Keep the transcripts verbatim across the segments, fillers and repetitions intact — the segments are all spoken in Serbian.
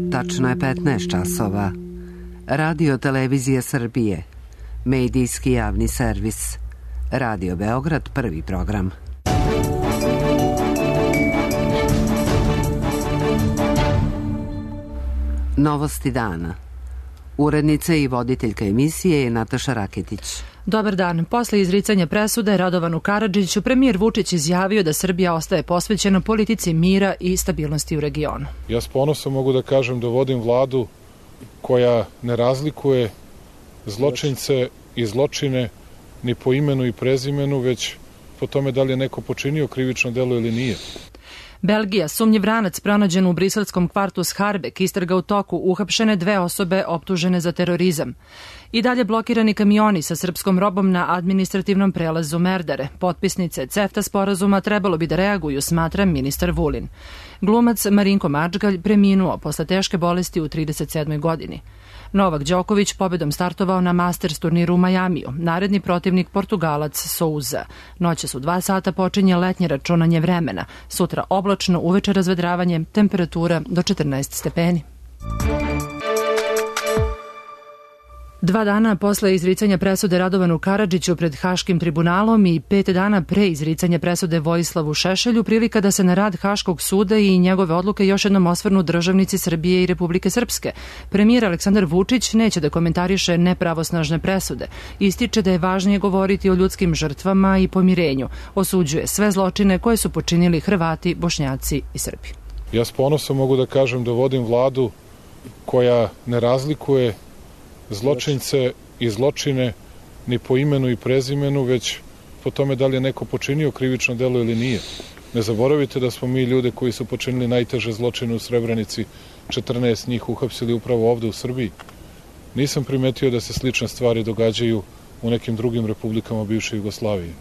Tačno je petnaest časova. Radio Televizija Srbije. Medijski javni servis. Radio Beograd, prvi program. Novosti dana. Urednica i voditeljka emisije je Nataša Raketić. Dobar dan. Posle izricanja presude Radovanu Karadžiću, premijer Vučić izjavio da Srbija ostaje posvećena politici mira i stabilnosti u regionu. Ja s ponosom mogu da kažem da vodim vladu koja ne razlikuje zločince i zločine ni po imenu i prezimenu, već po tome da li je neko počinio krivično delo ili nije. Belgija, sumnjiv ranac pronađen u briselskom kvartu Scharbek, istraga u toku, uhapšene dve osobe optužene za terorizam. I dalje blokirani kamioni sa srpskom robom na administrativnom prelazu Merdare. Potpisnice CEFTA sporazuma trebalo bi da reaguju, smatra ministar Vulin. Glumac Marinko Mačgalj preminuo posle teške bolesti u trideset sedmoj godini. Novak Đoković pobedom startovao na Masters turniru u Majamiju. Naredni protivnik Portugalac Souza. Noćas u dva sata počinje letnje računanje vremena. Sutra oblačno, uveče razvedravanje, temperatura do četrnaest stepeni. Dva dana posle izricanja presude Radovanu Karadžiću pred Haškim tribunalom i pet dana pre izricanja presude Vojislavu Šešelju, prilika da se na rad Haškog suda i njegove odluke još jednom osvrnu državnici Srbije i Republike Srpske. Premijer Aleksandar Vučić neće da komentariše nepravosnažne presude. Ističe da je važnije govoriti o ljudskim žrtvama i pomirenju. Osuđuje sve zločine koje su počinili Hrvati, Bošnjaci i Srbi. Ja s ponosom mogu da kažem da vodim vladu koja ne razlikuje zločince i zločine ni po imenu i prezimenu, već po tome da li je neko počinio krivično delo ili nije. Ne zaboravite da smo mi ljude koji su počinili najteže zločine u Srebrenici, četrnaest njih uhapsili upravo ovde u Srbiji. Nisam primetio da se slične stvari događaju u nekim drugim republikama bivše Jugoslavije.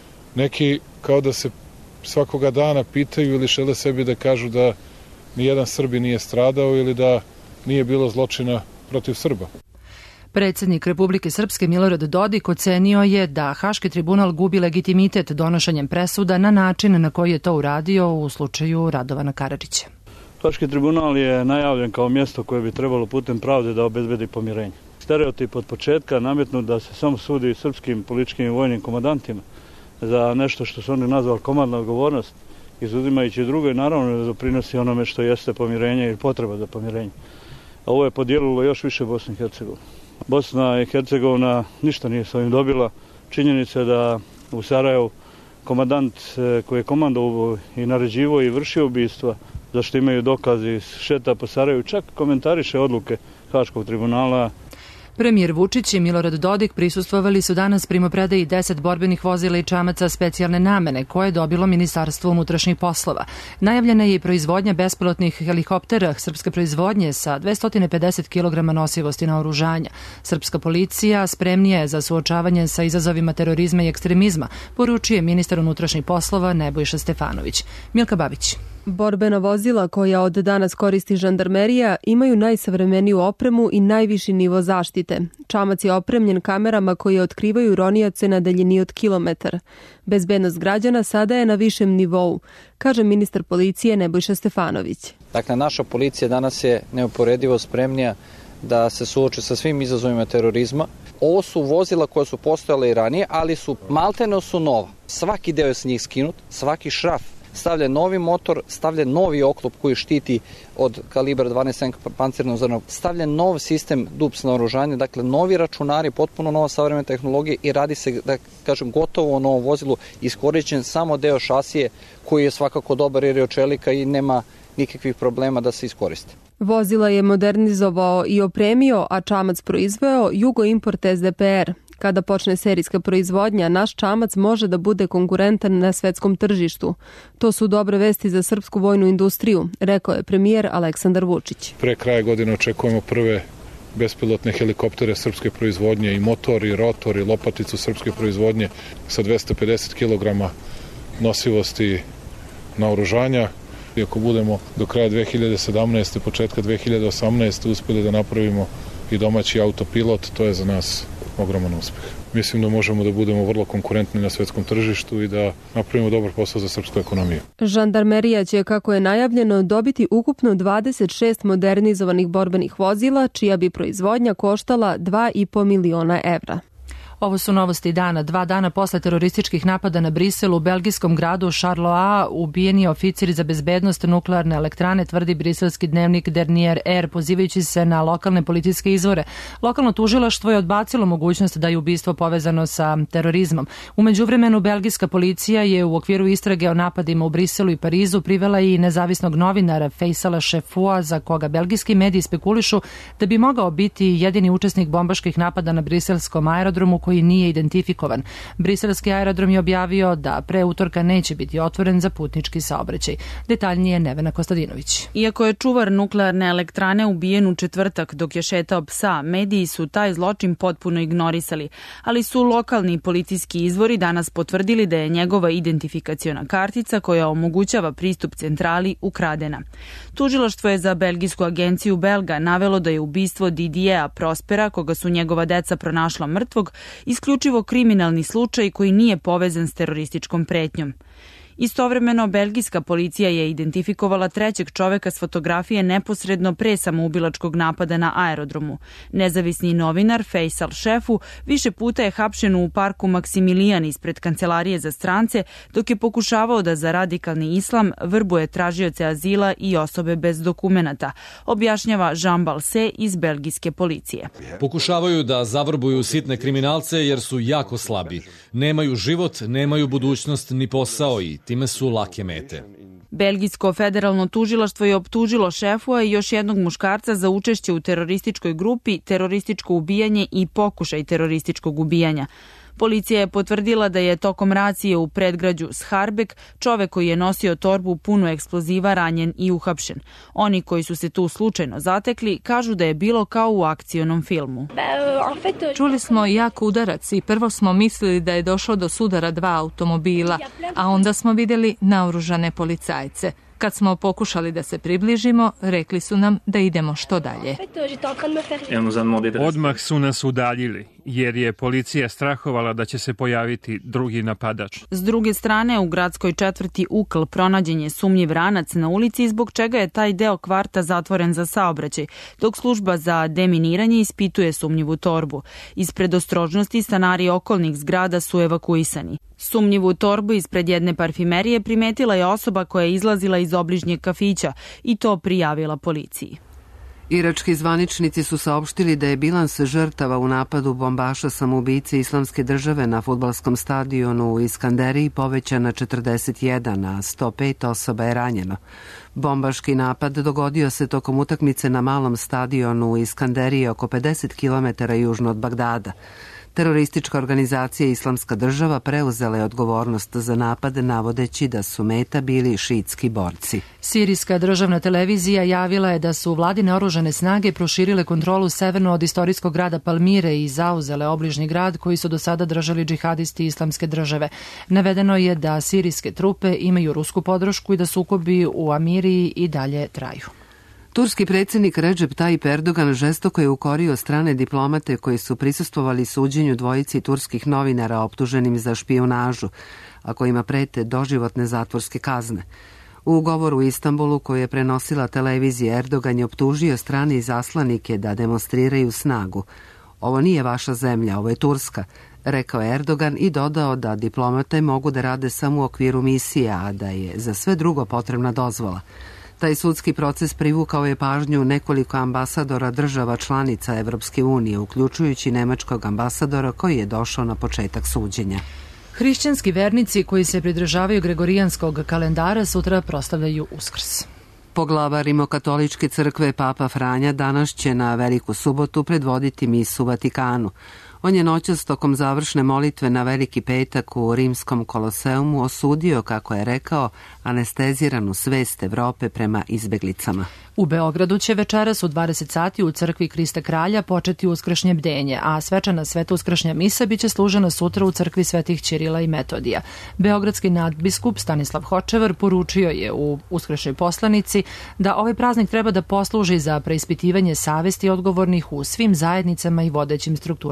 Neki kao da se svakoga dana pitaju ili žele sebi da kažu da nijedan Srbi nije stradao ili da nije bilo zločina protiv Srba. Predsjednik Republike Srpske Milorad Dodik ocenio je da Haški tribunal gubi legitimitet donošenjem presuda na način na koji je to uradio u slučaju Radovana Karadžića. Haški tribunal je najavljen kao mjesto koje bi trebalo putem pravde da obezbedi pomirenje. Stereotip od početka nametnut da se samo sudi srpskim političkim i vojnim komandantima za nešto što su oni nazvali komandna odgovornost, izuzimajući drugo i naravno da doprinosi onome što jeste pomirenje i potreba za pomirenje. A ovo je podijelilo još više Bosnu i Hercegovinu. Bosna i Hercegovina ništa nije s ovim dobila. Činjenica je da u Sarajevu komandant koji je komandovao i naređivao i vršio ubistva, zašto imaju dokazi, šeta po Sarajevu, čak komentariše odluke Haškog tribunala. Premijer Vučić i Milorad Dodik prisustvovali su danas primopredaji deset borbenih vozila i čamaca specijalne namene koje je dobilo Ministarstvo unutrašnjih poslova. Najavljena je i proizvodnja bespilotnih helikoptera srpske proizvodnje sa dvesta pedeset kilograma nosivosti naoružanja. Srpska policija spremnija je za suočavanje sa izazovima terorizma i ekstremizma, poručuje ministar unutrašnjih poslova Nebojša Stefanović. Milka Babić. Borbena vozila koja od danas koristi žandarmerija imaju najsavremeniju opremu i najviši nivo zaštite. Čamac je opremljen kamerama koje otkrivaju ronioce na daljini od kilometar. Bezbednost građana sada je na višem nivou, kaže ministar policije Nebojša Stefanović. Dakle, naša policija danas je neuporedivo spremnija da se suoči sa svim izazovima terorizma. Ovo su vozila koja su postojala i ranije, ali su maltene su nova. Svaki deo je s njih skinut, svaki šraf stavlja novi motor, stavlja novi oklop koji štiti od kalibra dvanaest sedam pancirnog zrna, stavlja nov sistem D U P S naoružanja, dakle novi računari, potpuno nova savremena tehnologija i radi se, da kažem, gotovo o novom vozilu, iskorišćen samo deo šasije koji je svakako dobar jer je od čelika i nema nikakvih problema da se iskoriste. Vozila je modernizovao i opremio, a čamac proizveo Jugo Import S D P R. Kada počne serijska proizvodnja, naš čamac može da bude konkurentan na svetskom tržištu. To su dobre vesti za srpsku vojnu industriju, rekao je premijer Aleksandar Vučić. Pre kraja godine očekujemo prve bespilotne helikoptere srpske proizvodnje i motor i rotor i lopaticu srpske proizvodnje sa dvesta pedeset kilograma nosivosti naoružanja. I ako budemo do kraja dve hiljade sedamnaeste. početka dve hiljade osamnaeste. uspeli da napravimo i domaći autopilot, to je za nas ogroman uspeh. mislim da možemo da budemo vrlo konkurentni na svetskom tržištu i da napravimo dobar posao za srpsku ekonomiju. Žandarmerija će, kako je najavljeno, dobiti ukupno dvadeset šest modernizovanih borbenih vozila, čija bi proizvodnja koštala dva i po miliona evra. Ovo su novosti dana. Dva dana posle terorističkih napada na Brisel u belgijskom gradu Charleroi ubijen je oficir za bezbednost nuklearne elektrane, tvrdi briselski dnevnik Dernier Air, pozivajući se na lokalne policijske izvore. Lokalno tužilaštvo je odbacilo mogućnost da je ubistvo povezano sa terorizmom. U međuvremenu, belgijska policija je u okviru istrage o napadima u Briselu i Parizu privela i nezavisnog novinara Faisala Cheffoua, za koga belgijski mediji spekulišu da bi mogao biti jedini učesnik bombaških napada na briselskom aerodromu koji nije identifikovan. Briselski aerodrom je objavio da pre utorka neće biti otvoren za putnički saobraćaj. Detaljnije Nevena Kostadinović. Iako je čuvar nuklearne elektrane ubijen u četvrtak dok je šetao psa, mediji su taj zločin potpuno ignorisali, ali su lokalni policijski izvori danas potvrdili da je njegova identifikaciona kartica koja omogućava pristup centrali ukradena. Tužilaštvo je za belgijsku agenciju Belga navelo da je ubistvo Didijea Prospera, koga su njegova deca pronašla mrtvog, isključivo kriminalni slučaj koji nije povezan s terorističkom pretnjom. Istovremeno, belgijska policija je identifikovala trećeg čoveka s fotografije neposredno pre samoubilačkog napada na aerodromu. Nezavisni novinar Faisal Cheffoua više puta je hapšen u parku Maksimilijan ispred Kancelarije za strance, dok je pokušavao da za radikalni islam vrbuje tražioce azila i osobe bez dokumenata, objašnjava Jean Balse iz belgijske policije. Pokušavaju da zavrbuju sitne kriminalce jer su jako slabi. Nemaju život, nemaju budućnost ni posao i time su lake mete. Belgijsko federalno tužilaštvo je optužilo Cheffoua i još jednog muškarca za učešće u terorističkoj grupi, terorističko ubijanje i pokušaj terorističkog ubijanja. Policija je potvrdila da je tokom racije u predgrađu Scharbek čovek koji je nosio torbu punu eksploziva ranjen i uhapšen. Oni koji su se tu slučajno zatekli kažu da je bilo kao u akcionom filmu. Čuli smo jak udarac i prvo smo mislili da je došlo do sudara dva automobila, a onda smo vidjeli naoružane policajce. Kad smo pokušali da se približimo, rekli su nam da idemo što dalje. Odmah su nas udaljili, jer je policija strahovala da će se pojaviti drugi napadač. S druge strane, u gradskoj četvrti Ukl pronađen je sumnjiv ranac na ulici, zbog čega je taj deo kvarta zatvoren za saobraćaj, dok služba za deminiranje ispituje sumnjivu torbu. Iz predostrožnosti stanari okolnih zgrada su evakuisani. Sumnjivu torbu ispred jedne parfimerije primetila je osoba koja je izlazila iz obližnjeg kafića i to prijavila policiji. Irački zvaničnici su saopštili da je bilans žrtava u napadu bombaša samoubice Islamske države na fudbalskom stadionu u Iskanderiji povećan na četrdeset jedan, a sto pet osoba je ranjeno. Bombaški napad dogodio se tokom utakmice na malom stadionu u Iskanderiji oko pedeset kilometara južno od Bagdada. Teroristička organizacija Islamska država preuzela je odgovornost za napad, navodeći da su meta bili šiitski borci. Sirijska državna televizija javila je da su vladine oružane snage proširile kontrolu severno od istorijskog grada Palmire i zauzele obližnji grad koji su do sada držali džihadisti Islamske države. Navedeno je da sirijske trupe imaju rusku podršku i da sukobi u Amiriji i dalje traju. Turski predsjednik Recep Tayyip Erdogan žestoko je ukorio strane diplomate koji su prisustvovali suđenju dvojici turskih novinara optuženim za špijunažu, a kojima prete doživotne zatvorske kazne. U govoru u Istanbulu koji je prenosila televizija, Erdogan je optužio strane izaslanike da demonstriraju snagu. Ovo nije vaša zemlja, ovo je Turska, rekao je Erdogan i dodao da diplomate mogu da rade samo u okviru misije, a da je za sve drugo potrebna dozvola. Taj sudski proces privukao je pažnju nekoliko ambasadora država članica Evropske unije, uključujući nemačkog ambasadora koji je došao na početak suđenja. Hrišćanski vernici koji se pridržavaju gregorijanskog kalendara sutra proslavljaju Uskrs. Poglava Rimokatoličke crkve Papa Franja danas će na Veliku subotu predvoditi misu u Vatikanu. On je noćas tokom završne molitve na Veliki petak u Rimskom koloseumu osudio, kako je rekao, anesteziranu svest Evrope prema izbeglicama. U Beogradu će večeras u dvadeset sati u crkvi Krista Kralja početi uskršnje bdenje, a svečana sveta uskršnja misa biće služena sutra u crkvi svetih Ćirila i Metodija. Beogradski nadbiskup Stanislav Hočevar poručio je u uskršnjoj poslanici da ovaj praznik treba da posluži za preispitivanje savesti odgovornih u svim zajednicama i vodećim strukturama sveta.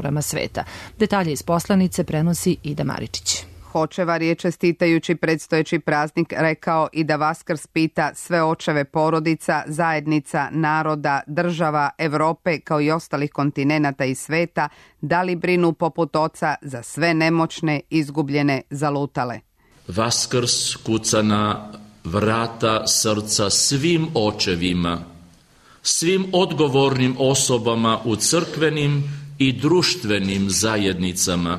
sveta. Detalje iz poslanice prenosi Ida Maričić. Hočevar je čestitajući predstojeći praznik rekao i da Vaskrs pita sve očeve porodica, zajednica, naroda, država, Evrope kao i ostalih kontinenata i sveta da li brinu poput oca za sve nemoćne, izgubljene, zalutale. Vaskrs kuca na vrata srca svim očevima, svim odgovornim osobama u crkvenim i društvenim zajednicama.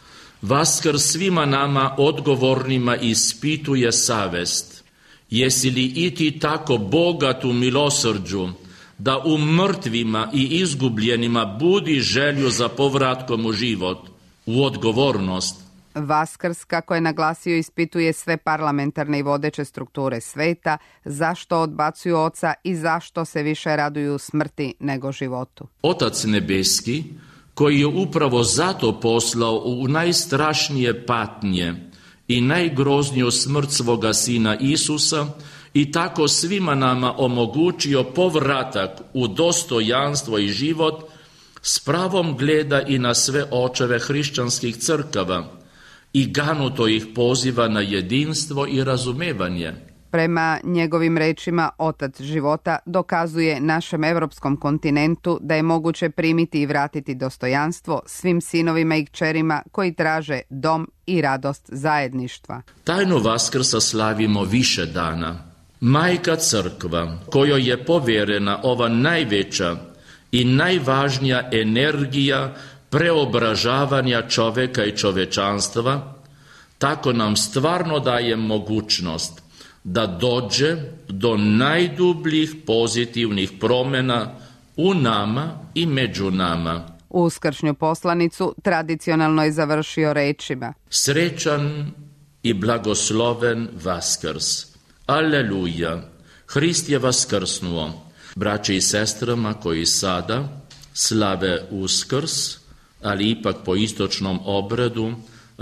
Vaskrs svima nama odgovornima ispituje savest. Jesi li i ti tako bogat u milosrđu da u mrtvima i izgubljenima budi želju za povratkom u život, u odgovornost? Vaskrs, kako je naglasio, ispituje sve parlamentarne i vodeće strukture sveta, zašto odbacuju oca i zašto se više raduju smrti nego životu. Otac nebeski, koji je upravo zato poslao u najstrašnije patnje i najgrozniju smrt svoga sina Isusa i tako svima nama omogućio povratak u dostojanstvo i život, s pravom gleda i na sve očeve hrišćanskih crkava i ganuto ih poziva na jedinstvo i razumevanje. Prema njegovim rečima, otac života dokazuje našem evropskom kontinentu da je moguće primiti i vratiti dostojanstvo svim sinovima i kćerima koji traže dom i radost zajedništva. Tajnu Vaskrsa slavimo više dana. Majka crkva, kojoj je povjerena ova najveća i najvažnija energija preobražavanja čoveka i čovečanstva, tako nam stvarno daje mogućnost da dođe do najdubljih pozitivnih promjena u nama i među nama. Uskršnju poslanicu tradicionalno je završio rečima: Srećan i blagosloven Vaskrs. Aleluja. Hrist je vaskrsnuo. Braće i sestrama koji sada slave Uskrs, ali ipak po istočnom obredu,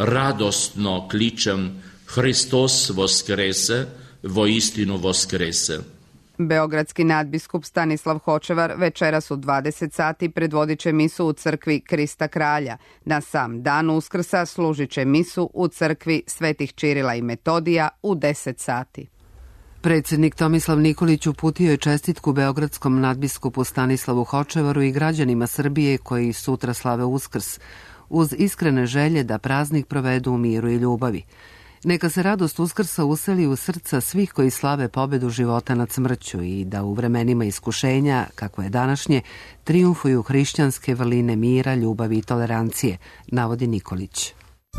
radosno kličem Hristos voskrese, voistinu voskrese. Beogradski nadbiskup Stanislav Hočevar večeras u dvadeset sati predvodit će misu u crkvi Krista Kralja. Na sam dan Uskrsa služit će misu u crkvi Svetih Čirila i Metodija u deset sati. Predsjednik Tomislav Nikolić uputio je čestitku beogradskom nadbiskupu Stanislavu Hočevaru i građanima Srbije koji sutra slave Uskrs, uz iskrene želje da praznik provedu u miru i ljubavi. Neka se radost Uskrsa useli u srca svih koji slave pobedu života nad smrću i da u vremenima iskušenja, kako je današnje, trijumfuju hrišćanske vrline mira, ljubavi i tolerancije, navodi Nikolić.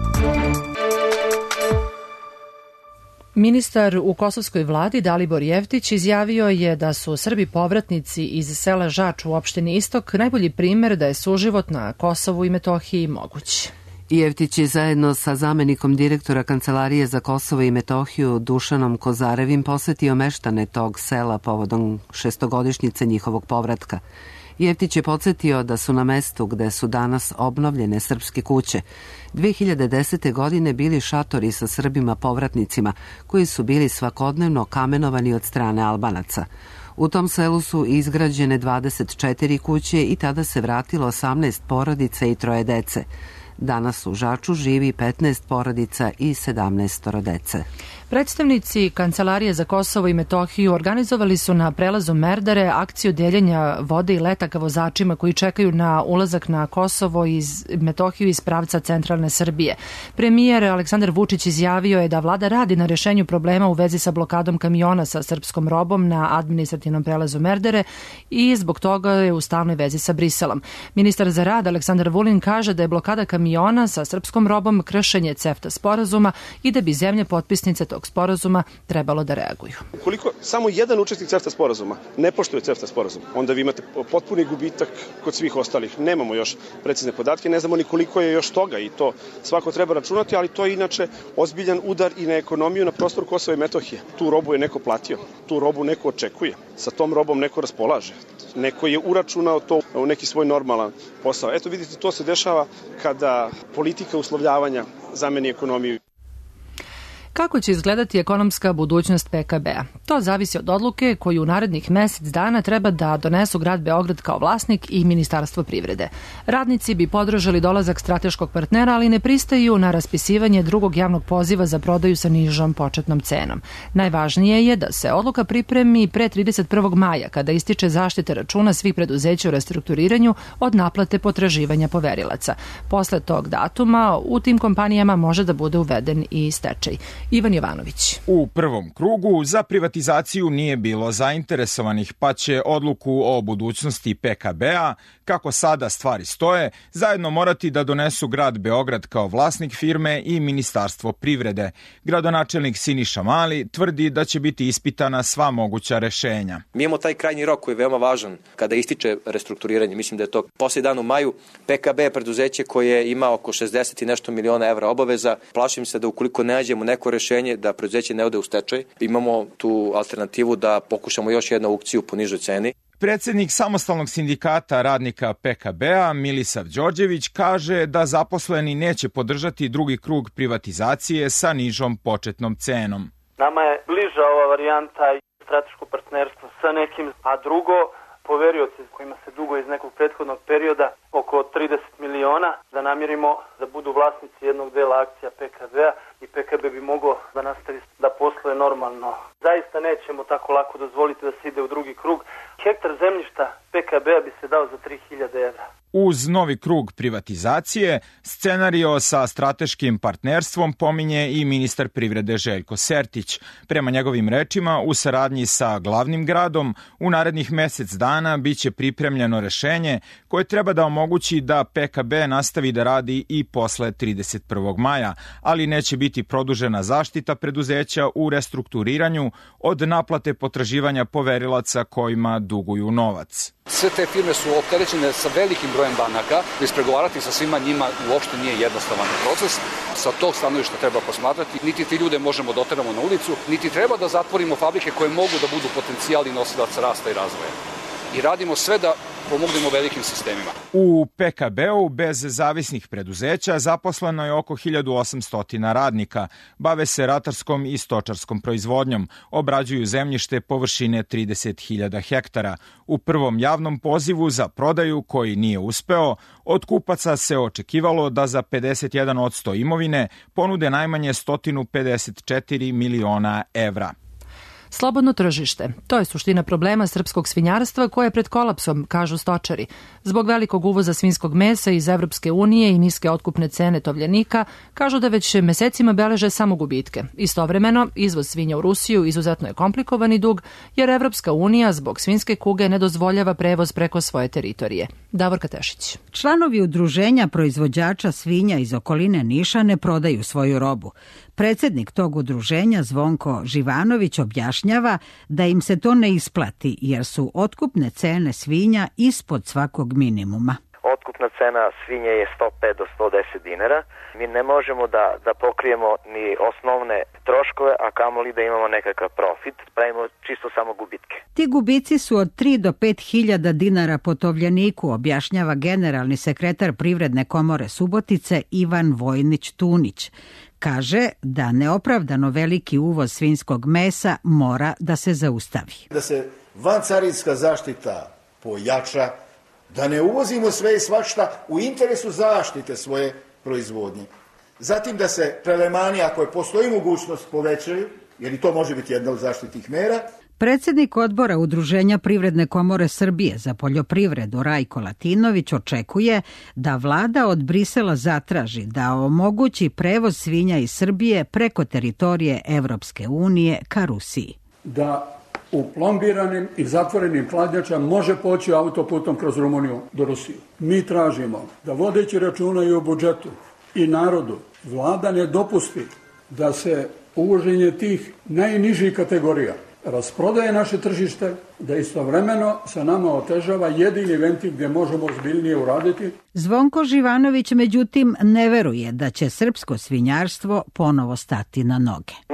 Ministar u kosovskoj vladi Dalibor Jeftić izjavio je da su Srbi povratnici iz sela Žač u opštini Istok najbolji primer da je suživot na Kosovu i Metohiji moguć. Jeftić je zajedno sa zamenikom direktora Kancelarije za Kosovo i Metohiju Dušanom Kozarevim posetio meštane tog sela povodom šestogodišnjice njihovog povratka. Jeftić je podsjetio da su na mestu gde su danas obnovljene srpske kuće dve hiljade desete. godine bili šatori sa Srbima povratnicima koji su bili svakodnevno kamenovani od strane Albanaca. U tom selu su izgrađene dvadeset četiri kuće i tada se vratilo osamnaest porodica i troje dece. Danas u Žaču živi petnaest porodica i sedamnaest dece. Predstavnici Kancelarije za Kosovo i Metohiju organizovali su na prelazu Merdare akciju deljenja vode i letaka vozačima koji čekaju na ulazak na Kosovo i Metohiju iz pravca centralne Srbije. Premijer Aleksandar Vučić izjavio je da vlada radi na rešenju problema u vezi sa blokadom kamiona sa srpskom robom na administrativnom prelazu Merdare i zbog toga je u stalnoj vezi sa Briselom. Ministar za rad Aleksandar Vulin kaže da je blokada kamiona sa srpskom robom kršenje CEFTA sporazuma i da bi zemlje potpisnice tog sporazuma trebalo da reaguju. Ukoliko samo jedan učesnik CEFTA sporazuma ne poštuje CEFTA sporazum, onda vi imate potpuni gubitak kod svih ostalih. Nemamo još precizne podatke, ne znamo ni koliko je još toga i to svako treba računati, ali to je inače ozbiljan udar i na ekonomiju na prostoru Kosova i Metohije. Tu robu je neko platio, tu robu neko očekuje, sa tom robom neko raspolaže. Neko je uračunao to u neki svoj normalan posao. Eto vidite, to se dešava kada politika uslovljavanja zameni ekonomiju. Kako će izgledati ekonomska budućnost P K B-a? To zavisi od odluke koju u narednih mesec dana treba da donesu grad Beograd kao vlasnik i Ministarstvo privrede. Radnici bi podržali dolazak strateškog partnera, ali ne pristaju na raspisivanje drugog javnog poziva za prodaju sa nižom početnom cenom. Najvažnije je da se odluka pripremi pre trideset prvog maja, kada ističe zaštite računa svih preduzeća u restrukturiranju od naplate potraživanja poverilaca. Posle tog datuma u tim kompanijama može da bude uveden i stečaj. Ivan Jovanović. U prvom krugu za privatizaciju nije bilo zainteresovanih, pa će odluku o budućnosti P K B-a, kako sada stvari stoje, zajedno morati da donesu grad Beograd kao vlasnik firme i Ministarstvo privrede. Gradonačelnik Siniša Mali tvrdi da će biti ispitana sva moguća rešenja. Mi imamo taj krajnji rok koji je veoma važan kada ističe restrukturiranje. Mislim da je to poslije dan u maju. P K B je preduzeće koje ima oko šezdeset i nešto miliona evra obaveza. Plašim se da ukoliko ne nađemo neko rešenje da preduzeće ne ode u stečaj, imamo tu alternativu da pokušamo još jednu aukciju po nižoj ceni. Predsednik samostalnog sindikata radnika P K B-a Milisav Đorđević kaže da zaposleni neće podržati drugi krug privatizacije sa nižom početnom cenom. Nama je bliža ova varijanta i strateško partnerstvo sa nekim, a drugo poverioci kojima se dugo iz nekog prethodnog perioda oko trideset miliona da namirimo da budu vlasnici jednog dela akcija P K B-a i P K B bi mogao da nastavi da posluje normalno. Zaista nećemo tako lako dozvoliti da se ide u drugi krug. Hektar zemljišta P K B-a bi se dao za tri hiljade evra. Uz novi krug privatizacije, scenario sa strateškim partnerstvom pominje i ministar privrede Željko Sertić. Prema njegovim rečima, u saradnji sa glavnim gradom, u narednih mesec dana biće pripremljeno rešenje koje treba da omogući da P K B nastavi da radi i posle trideset prvog maja, ali neće biti produžena zaštita preduzeća u restrukturiranju od naplate potraživanja poverilaca kojima duguju novac. Sve te firme su opterećene sa velikim brojem banaka, ispregovarati sa svima njima uopšte nije jednostavan proces. Sa tog stanovišta treba posmatrati, niti ti ljude možemo da oteramo na ulicu, niti treba da zatvorimo fabrike koje mogu da budu potencijali nosilac rasta i razvoja. I radimo sve da pomognemo velikim sistemima. U P K B-u bez zavisnih preduzeća zaposleno je oko hiljadu osamsto radnika. Bave se ratarskom i stočarskom proizvodnjom. Obrađuju zemljište površine trideset hiljada hektara. U prvom javnom pozivu za prodaju, koji nije uspeo, od kupaca se očekivalo da za pedeset jedan posto imovine ponude najmanje sto pedeset četiri miliona evra. Slobodno tržište. To je suština problema srpskog svinjarstva koje je pred kolapsom, kažu stočari. Zbog velikog uvoza svinjskog mesa iz Evropske unije i niske otkupne cene tovljenika, kažu da već mesecima beleže samo gubitke. Istovremeno, izvoz svinja u Rusiju izuzetno je komplikovan i dug, jer Evropska unija zbog svinjske kuge ne dozvoljava prevoz preko svoje teritorije. Davorka Tešić. Članovi udruženja proizvođača svinja iz okoline Niša ne prodaju svoju robu. Predsednik tog udruženja Zvonko Živanović objašnjava da im se to ne isplati jer su otkupne cene svinja ispod svakog minimuma. Otkupna cena svinje je sto pet do sto deset dinara. Mi ne možemo da, da pokrijemo ni osnovne troškove, a kamoli da imamo nekakav profit. Pravimo čisto samo gubitke. Ti gubici su od tri do pet hiljada dinara po tovljeniku, objašnjava generalni sekretar Privredne komore Subotice Ivan Vojnić-Tunić. Kaže da neopravdano veliki uvoz svinjskog mesa mora da se zaustavi. Da se vancarinska zaštita pojača, da ne uvozimo sve i svašta u interesu zaštite svoje proizvodnje. Zatim da se prelemani, ako je postoji mogućnost, povećaju, jer i to može biti jedna od zaštitnih mera. Predsednik odbora Udruženja Privredne komore Srbije za poljoprivredu Rajko Latinović očekuje da vlada od Brisela zatraži da omogući prevoz svinja iz Srbije preko teritorije Evropske unije ka Rusiji. Da u plombiranim i zatvorenim hladnjačama može poći autoputom kroz Rumuniju do Rusiju. Mi tražimo da vodeći računa i o budžetu i narodu, vlada ne dopusti da se uvoženje tih najnižih kategorija rasprodaje naše tržište, da istovremeno se nama otežava jedini ventil gdje možemo ozbiljnije uraditi. Zvonko Živanović međutim ne veruje da će srpsko svinjarstvo ponovo stati na noge. Mislim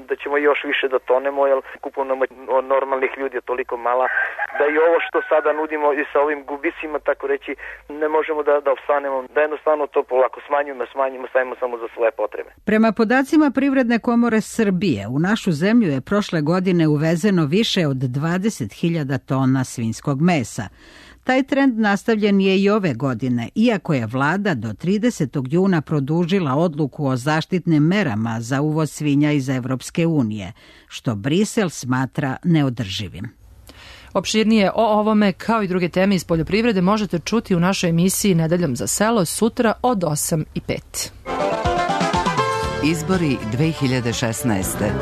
da ćemo još više da tonemo, jer kupovna moć normalnih ljudi je toliko mala, da i ovo što sada nudimo i sa ovim gubicima, tako reći, ne možemo da, da opstanemo, da jednostavno to polako smanjujemo, smanjimo, stavimo samo za svoje potrebe. Prema podacima Privredne komore Srbije, u našu zemlju je prošle godine uvezeno više od dvadeset hiljada tona svinjskog mesa. Taj trend nastavljen je i ove godine, iako je vlada do tridesetog juna produžila odluku o zaštitnim merama za uvoz svinja iz Evropske unije, što Brisel smatra neodrživim. Opširnije o ovome, kao i druge teme iz poljoprivrede, možete čuti u našoj emisiji Nedeljom za selo sutra od osam i pet. Izbori dve hiljade šesnaeste.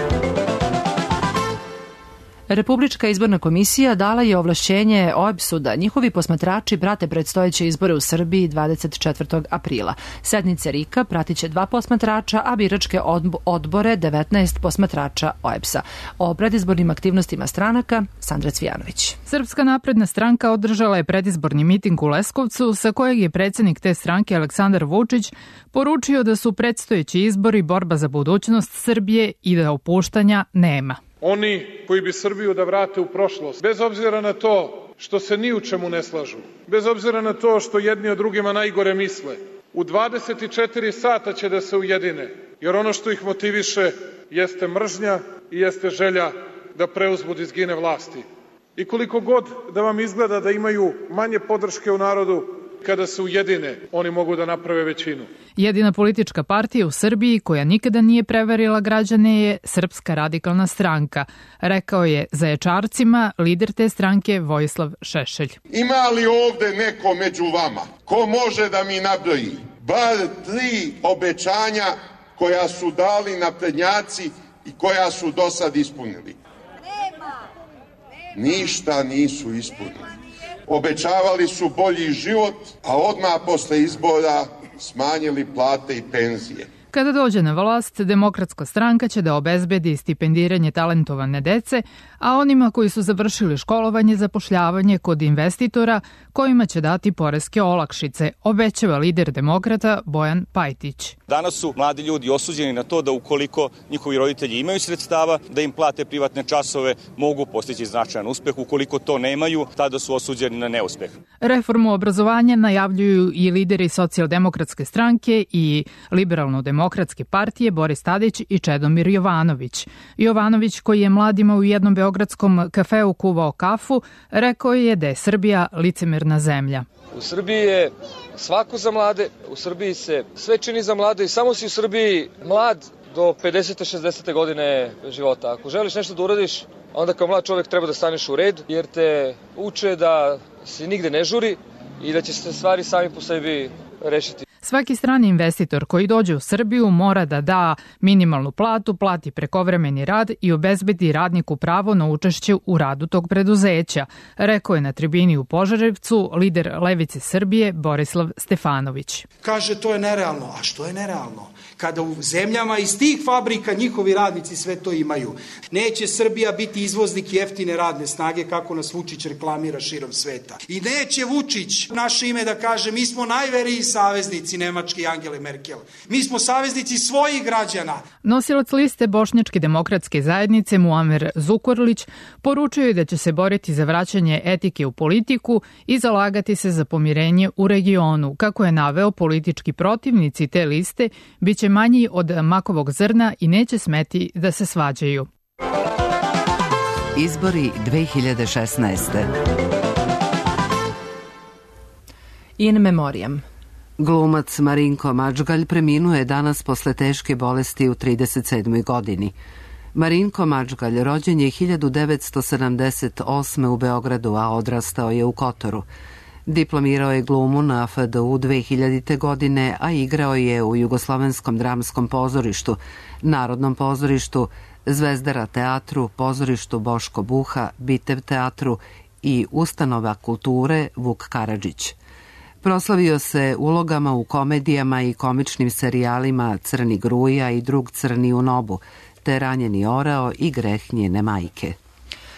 Republička izborna komisija dala je ovlašćenje O E B S-u da njihovi posmatrači prate predstojeće izbore u Srbiji dvadeset četvrtog aprila. Sednice R I K-a pratiće dva posmatrača, a biračke odbore devetnaest posmatrača O E B S-a. O predizbornim aktivnostima stranaka Sandra Cvijanović. Srpska napredna stranka održala je predizborni miting u Leskovcu, sa kojeg je predsjednik te stranke Aleksandar Vučić poručio da su predstojeći izbori borba za budućnost Srbije i da opuštanja nema. Oni koji bi Srbiju da vrate u prošlost, bez obzira na to što se ni u čemu ne slažu, bez obzira na to što jedni o drugima najgore misle, u dvadeset četiri sata će da se ujedine, jer ono što ih motiviše jeste mržnja i jeste želja da preuzmu da izgine vlasti. I koliko god da vam izgleda da imaju manje podrške u narodu, kada se ujedine, oni mogu da naprave većinu. Jedina politička partija u Srbiji koja nikada nije prevarila građane je Srpska radikalna stranka, rekao je Zaječarcima lider te stranke Vojislav Šešelj. Ima li ovde neko među vama ko može da mi nabroji bar tri obećanja koja su dali naprednjaci i koja su do sad ispunili? Ništa nisu ispunili. Obećavali su bolji život, a odmah posle izbora smanjili plate i penzije. Kada dođe na vlast, Demokratska stranka će da obezbedi stipendiranje talentovane dece, a onima koji su završili školovanje zapošljavanje kod investitora kojima će dati poreske olakšice, obećava lider Demokrata Bojan Pajtić. Danas su mladi ljudi osuđeni na to da ukoliko njihovi roditelji imaju sredstava da im plate privatne časove, mogu postići značajan uspeh. Ukoliko to nemaju, tada su osuđeni na neuspeh. Reformu obrazovanja najavljuju i lideri Socijaldemokratske stranke i Liberalno-demokratske partije Boris Tadić i Čedomir Jovanović. Jovanović, koji je mladima u jednom beogradskom kafeu kuvao kafu, rekao je da je Srbija licemerna zemlja. U Srbiji je svako za mlade, u Srbiji se sve čini za mlade i samo si u Srbiji mlad do pedesete šezdesete godine života. Ako želiš nešto da uradiš, onda kao mlad čovjek treba da staneš u red, jer te uče da se nigde ne žuri i da će se stvari sami po sebi rešiti. Svaki strani investitor koji dođe u Srbiju mora da da minimalnu platu, plati prekovremeni rad i obezbedi radniku pravo na učešće u radu tog preduzeća, rekao je na tribini u Požarevcu lider Levice Srbije Borislav Stefanović. Kaže, to je nerealno. A što je nerealno? Kada u zemljama iz tih fabrika njihovi radnici sve to imaju. Neće Srbija biti izvoznik jeftine radne snage kako nas Vučić reklamira širom sveta. I neće Vučić naše ime da kaže mi smo najveriji saveznici Nemačke i Angele Merkel. Mi smo saveznici svojih građana. Nosilac liste Bošnjačke demokratske zajednice Muamer Zukorlić poručio je da će se boriti za vraćanje etike u politiku i zalagati se za pomirenje u regionu. Kako je naveo, politički protivnici te liste biće manji od makovog zrna i neće smeti da se svađaju. Izbori dve hiljade šesnaeste. In memoriam. Glumac Marinko Mačgalj preminuo je danas posle teške bolesti u trideset sedmoj godini. Marinko Mačgalj rođen je hiljadu devetsto sedamdeset osme u Beogradu, a odrastao je u Kotoru. Diplomirao je glumu na F D U dve hiljadite. godine, a igrao je u Jugoslovenskom dramskom pozorištu, Narodnom pozorištu, Zvezdara teatru, pozorištu Boško Buha, Bitev teatru i Ustanova kulture Vuk Karadžić. Proslavio se ulogama u komedijama i komičnim serijalima Crni gruja i Drug crni u nobu, te Ranjeni orao i Greh njene majke.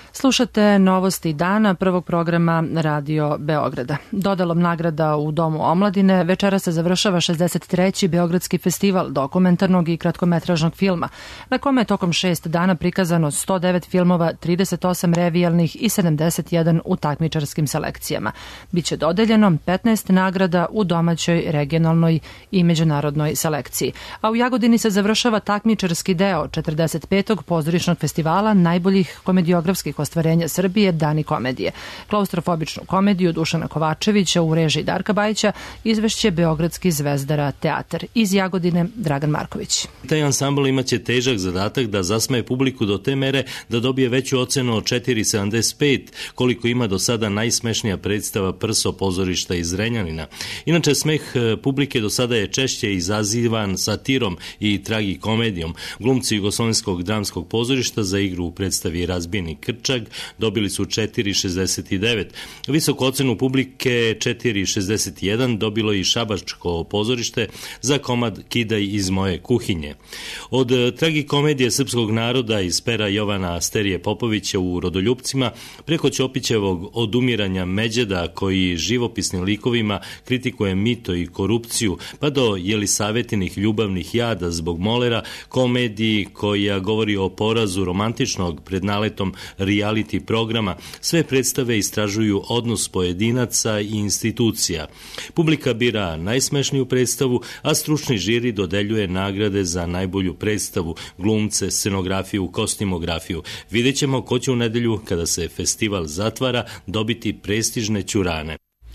Slušate novosti dana prvog programa Radio Beograda. Dodalom nagrada u Domu omladine večera se završava šezdeset treći Beogradski festival dokumentarnog i kratkometražnog filma, na kome je tokom šest dana prikazano sto devet filmova, trideset osam revijalnih i sedamdeset jedan u takmičarskim selekcijama. Biće dodeljeno petnaest nagrada u domaćoj, regionalnoj i međunarodnoj selekciji. A u Jagodini se završava takmičarski deo četrdeset petog pozorišnog festivala najboljih komediografskih ostvarenja Srbije Dani komedije. Klaustrofobičnu komediju Dušana Kovačevića u režiji Darka Bajića izvešće Beogradski Zvezdara teatar. Iz Jagodine Dragan Marković. Taj ansambl imaće težak zadatak da zasmeje publiku do te mere da dobije veću ocenu od četiri zarez sedamdeset pet, koliko ima do sada najsmešnija predstava Prso pozorišta iz Zrenjanina. Inače, smeh publike do sada je češće izazivan satirom i tragikomedijom. Glumci Jugoslovenskog dramskog pozorišta za igru u predstavi Razbijeni krčag dobili su četiri zarez šezdeset devet. Visoku ocenu publike četiri zarez šezdeset jedan dobilo i Šabačko pozorište za komad Kidaj iz moje kuhinje. Od tragikomedije srpskog naroda iz pera Jovana Asterije Popovića u Rodoljupcima preko Ćopićevog Odumiranja Međeda, koji živopisnim likovima kritikuje mito i korupciju, pa do Jelisavetinih ljubavnih jada zbog molera, komediji koja govori o porazu romantičnog pred naletom reality programa, sve predstave istražuju odnos pojedinaca i institucija. Publika bira najsmešniju predstavu, a stručni žiri dodeljuje nagrade za najbolju predstavu, glumce, scenografiju, kostimografiju. Vidjet ćemo ko će u nedelju, kada se festival zatvara, dobiti prestižne ćurane.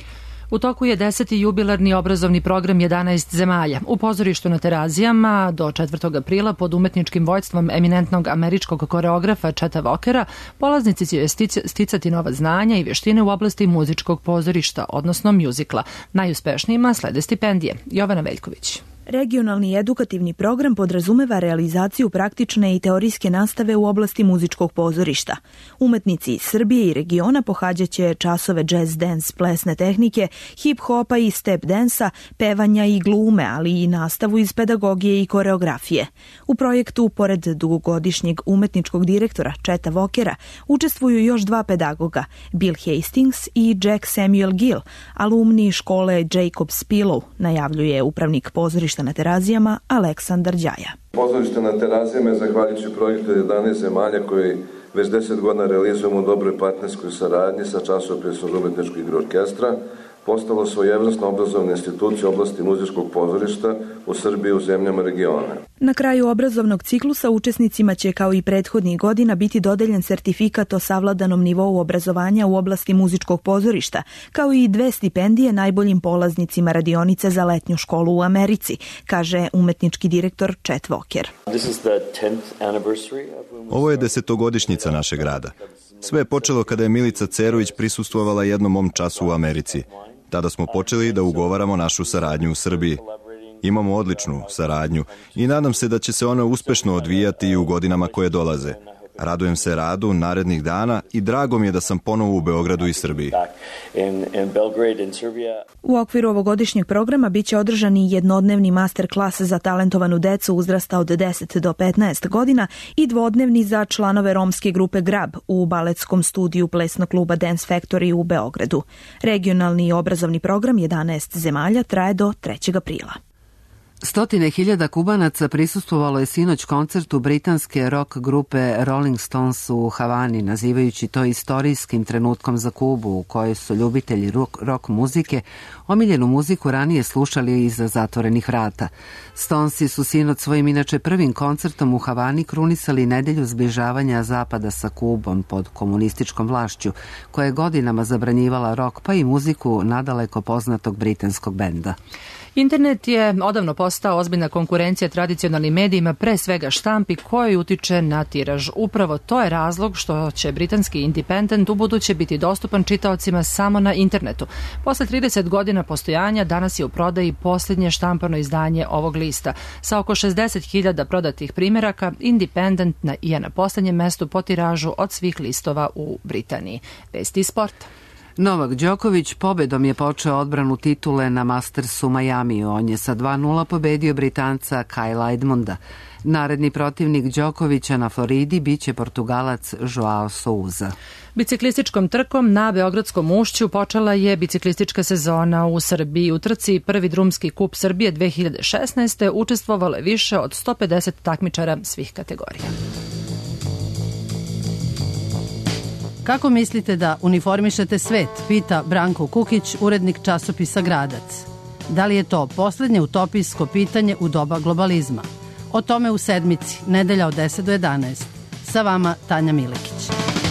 U toku je deseti jubilarni obrazovni program jedanaest zemalja. U pozorištu na Terazijama do četvrtog aprila pod umetničkim vođstvom eminentnog američkog koreografa Cheta Walkera polaznici će sticati nova znanja i vještine u oblasti muzičkog pozorišta, odnosno mjuzikla. Najuspešnijima slede stipendije. Jovana Veljković. Regionalni edukativni program podrazumeva realizaciju praktične i teorijske nastave u oblasti muzičkog pozorišta. Umetnici iz Srbije i regiona pohađaće časove jazz dance, plesne tehnike, hip-hopa i step dansa, pevanja i glume, ali i nastavu iz pedagogije i koreografije. U projektu, pored dugogodišnjeg umetničkog direktora Cheta Walkera, učestvuju još dva pedagoga, Bill Hastings i Jack Samuel Gill, alumni škole Jacob's Pillow, najavljuje upravnik pozorišta na Terazijama Aleksandar Đaja. Pozorište na Terazijama je zahvaljujući projektu jedanaest zemalja koji već deset godina realizujemo u dobroj partnerskoj saradnji sa časopisom za umetničku igru orkestra, postalo svojevrsna obrazovna institucija u oblasti muzičkog pozorišta u Srbiji i u zemljama regiona. Na kraju obrazovnog ciklusa učesnicima će kao i prethodnih godina biti dodeljen sertifikat o savladanom nivou obrazovanja u oblasti muzičkog pozorišta, kao i dve stipendije najboljim polaznicima radionice za letnju školu u Americi, kaže umetnički direktor Chet Walker. Ovo je desetogodišnjica našeg rada. Sve je počelo kada je Milica Cerović prisustvovala jednom mom času u Americi. Tada smo počeli da ugovaramo našu saradnju u Srbiji. Imamo odličnu saradnju i nadam se da će se ona uspešno odvijati i u godinama koje dolaze. Radujem se radu narednih dana i drago mi je da sam ponovo u Beogradu i Srbiji. U okviru ovogodišnjeg programa biće održan i jednodnevni master klas za talentovanu decu uzrasta od deset do petnaest godina i dvodnevni za članove romske grupe Grab u baletskom studiju plesnog kluba Dance Factory u Beogradu. Regionalni obrazovni program jedanaest zemalja traje do trećeg aprila. Stotine hiljada Kubanaca prisustvovalo je sinoć koncertu britanske rock grupe Rolling Stones u Havani, nazivajući to istorijskim trenutkom za Kubu, u kojoj su ljubitelji rock, rock muzike omiljenu muziku ranije slušali iza zatvorenih vrata. Stonesi su sinoć svojim inače prvim koncertom u Havani krunisali nedelju zbližavanja Zapada sa Kubom pod komunističkom vlašću, koja je godinama zabranjivala rock pa i muziku nadaleko poznatog britanskog benda. Internet je odavno postao ozbiljna konkurencija tradicionalnim medijima, pre svega štampi, koji utiče na tiraž. Upravo to je razlog što će britanski Independent ubuduće biti dostupan čitaocima samo na internetu. Posle trideset godina postojanja danas je u prodaji posljednje štampano izdanje ovog lista. Sa oko šezdeset hiljada prodatih primjeraka, Independent je na poslednjem mestu po tiražu od svih listova u Britaniji. Vesti iz sporta. Novak Đoković pobedom je počeo odbranu titule na Mastersu Majamiju. On je sa dva nula pobedio Britanca Kayla Edmunda. Naredni protivnik Đokovića na Floridi biće Portugalac Joao Souza. Biciklističkom trkom na Beogradskom ušću počela je biciklistička sezona u Srbiji. U trci Prvi drumski kup Srbije dve hiljade šesnaeste. učestvovalo je više od sto pedeset takmičara svih kategorija. Kako mislite da uniformišete svet, pita Branko Kukić, urednik časopisa Gradac. Da li je to poslednje utopijsko pitanje u doba globalizma? O tome u sedmici, nedelja od deset do jedanaest. Sa vama Tanja Milekić.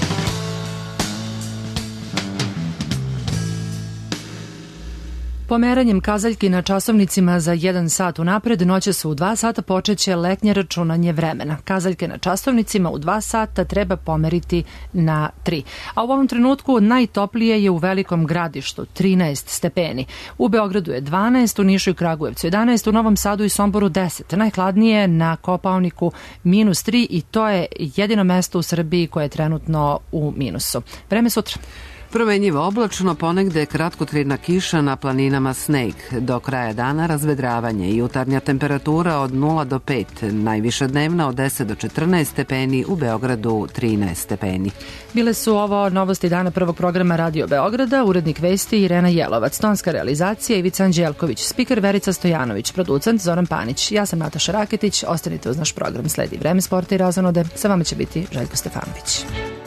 Pomeranjem kazaljki na časovnicima za jedan sat unapred, noćas u dva sata počeće letnje računanje vremena. Kazaljke na časovnicima u dva sata treba pomeriti na tri. A u ovom trenutku najtoplije je u Velikom Gradištu, trinaest stepeni. U Beogradu je dvanaest, u Nišu i Kragujevcu jedanaest, u Novom Sadu i Somboru deset. Najhladnije na Kopaoniku minus tri i to je jedino mesto u Srbiji koje je trenutno u minusu. Vreme sutra. Promenjivo oblačno, ponegde kratkotrajna kiša, na planinama sneg. Do kraja dana razvedravanje i jutarnja temperatura od nula do pet, najviša dnevna od deset do četrnaest stepeni, u Beogradu trinaest stepeni. Bile su ovo novosti dana prvog programa Radio Beograda, urednik vesti Irena Jelovac, tonska realizacija Ivica Anđelković, spiker Verica Stojanović, producent Zoran Panić. Ja sam Nataša Raketić, ostanite uz naš program, sledi Vreme sporta i razonode, sa vama će biti Željko Stefanović.